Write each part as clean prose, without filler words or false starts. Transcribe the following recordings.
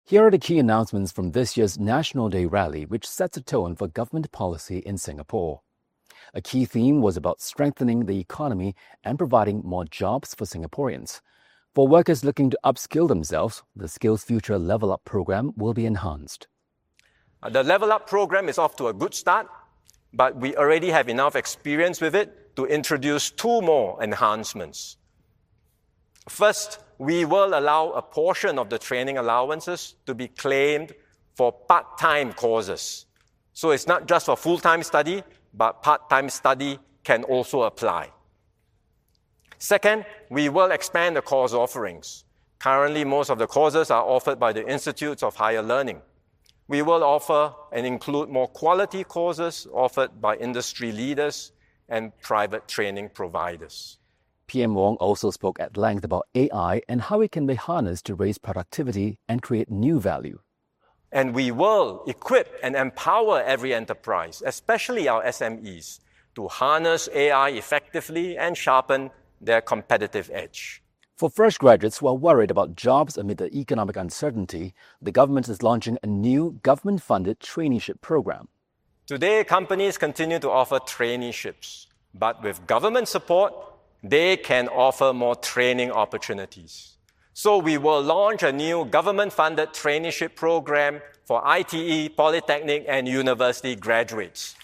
Here are the key announcements from this year's National Day rally, which sets a tone for government policy in Singapore. A key theme was about strengthening the economy and providing more jobs for Singaporeans. For workers looking to upskill themselves, the Skills Future Level Up program will be enhanced. The Level Up program is off to a good start, but we already have enough experience with it to introduce two more enhancements. First, we will allow a portion of the training allowances to be claimed for part-time courses. So it's not just for full-time study, but part-time study can also apply. Second, we will expand the course offerings. Currently, most of the courses are offered by the Institutes of Higher Learning. We will offer and include more quality courses offered by industry leaders and private training providers. PM Wong also spoke at length about AI and how it can be harnessed to raise productivity and create new value. And we will equip and empower every enterprise, especially our SMEs, to harness AI effectively and sharpen their competitive edge. For fresh graduates who are worried about jobs amid the economic uncertainty, the government is launching a new government-funded traineeship program. Today, companies continue to offer traineeships, but with government support, they can offer more training opportunities. So we will launch a new government-funded traineeship program for ITE, polytechnic, and university graduates.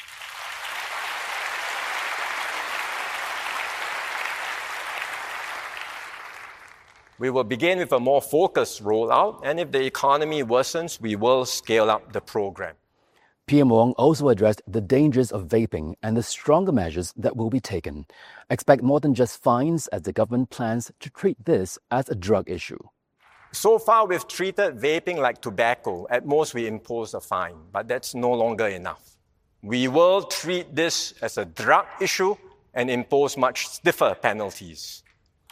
We will begin with a more focused rollout, and if the economy worsens, we will scale up the program. PM Wong also addressed the dangers of vaping and the stronger measures that will be taken. Expect more than just fines as the government plans to treat this as a drug issue. So far, we've treated vaping like tobacco. At most, we impose a fine, but that's no longer enough. We will treat this as a drug issue and impose much stiffer penalties.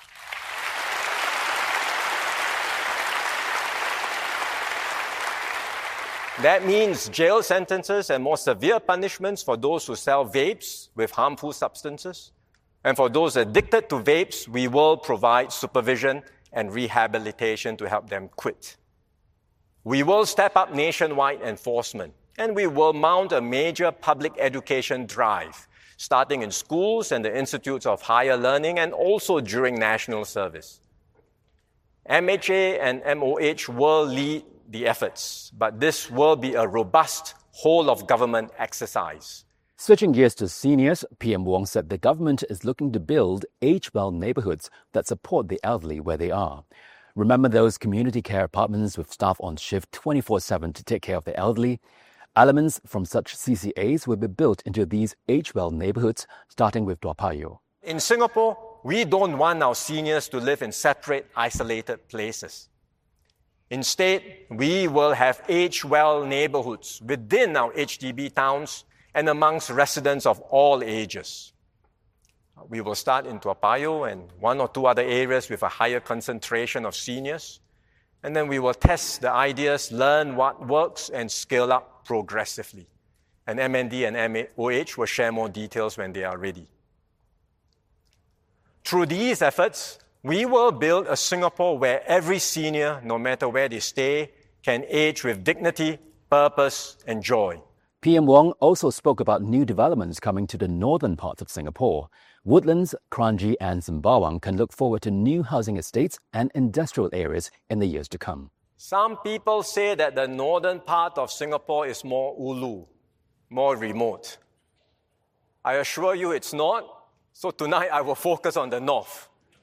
That means jail sentences and more severe punishments for those who sell vapes with harmful substances. And for those addicted to vapes, we will provide supervision and rehabilitation to help them quit. We will step up nationwide enforcement, and we will mount a major public education drive, starting in schools and the institutes of higher learning and also during national service. MHA and MOH will lead the efforts, but this will be a robust whole-of-government exercise. Switching gears to seniors, PM Wong said the government is looking to build age-well neighborhoods that support the elderly where they are. Remember those community care apartments with staff on shift 24/7 to take care of the elderly? Elements from such CCAs will be built into these age-well neighborhoods, starting with Toa Payoh. In Singapore, we don't want our seniors to live in separate, isolated places. Instead, we will have age-well neighborhoods within our HDB towns and amongst residents of all ages. We will start in Toa Payoh and one or two other areas with a higher concentration of seniors. And then we will test the ideas, learn what works, and scale up progressively. And MND and MOH will share more details when they are ready. Through these efforts, we will build a Singapore where every senior, no matter where they stay, can age with dignity, purpose, and joy. PM Wong also spoke about new developments coming to the northern parts of Singapore. Woodlands, Kranji, and Sembawang can look forward to new housing estates and industrial areas in the years to come. Some people say that the northern part of Singapore is more ulu, more remote. I assure you it's not, so tonight I will focus on the north.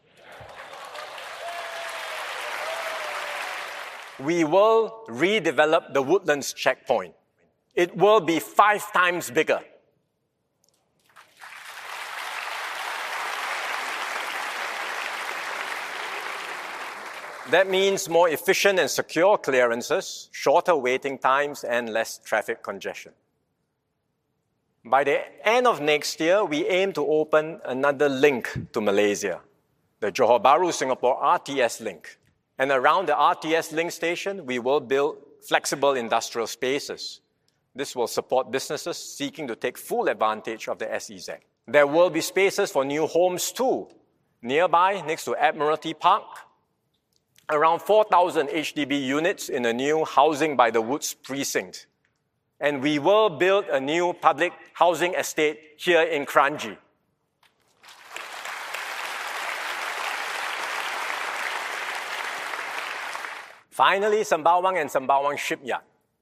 We will redevelop the Woodlands checkpoint. It will be 5 times bigger. That means more efficient and secure clearances, shorter waiting times, and less traffic congestion. By the end of next year, we aim to open another link to Malaysia, the Johor Bahru Singapore RTS link. And around the RTS link station, we will build flexible industrial spaces. This will support businesses seeking to take full advantage of the SEZ. There will be spaces for new homes too. Nearby, next to Admiralty Park, around 4,000 HDB units in a new Housing by the Woods precinct. And we will build a new public housing estate here in Kranji. Finally, Sembawang and Sembawang Shipyard.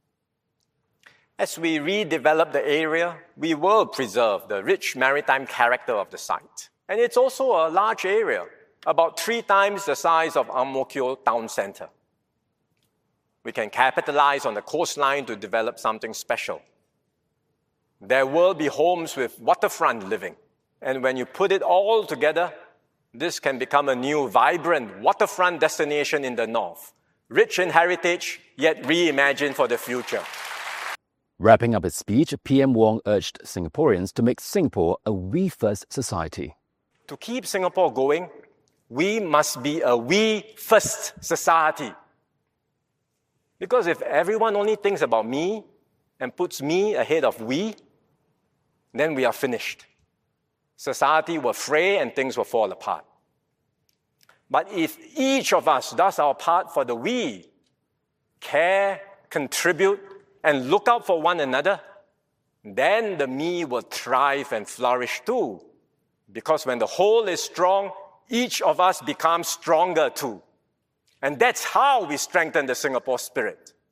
As we redevelop the area, we will preserve the rich maritime character of the site. And it's also a large area, about 3 times the size of Ang Mo Kio town center. We can capitalize on the coastline to develop something special. There will be homes with waterfront living. And when you put it all together, this can become a new, vibrant waterfront destination in the north, rich in heritage, yet reimagined for the future. Wrapping up his speech, PM Wong urged Singaporeans to make Singapore a we-first society. To keep Singapore going, we must be a we-first society. Because if everyone only thinks about me and puts me ahead of we, then we are finished. Society will fray and things will fall apart. But if each of us does our part for the we, care, contribute, and look out for one another, then the me will thrive and flourish too. Because when the whole is strong, each of us becomes stronger too. And that's how we strengthen the Singapore spirit.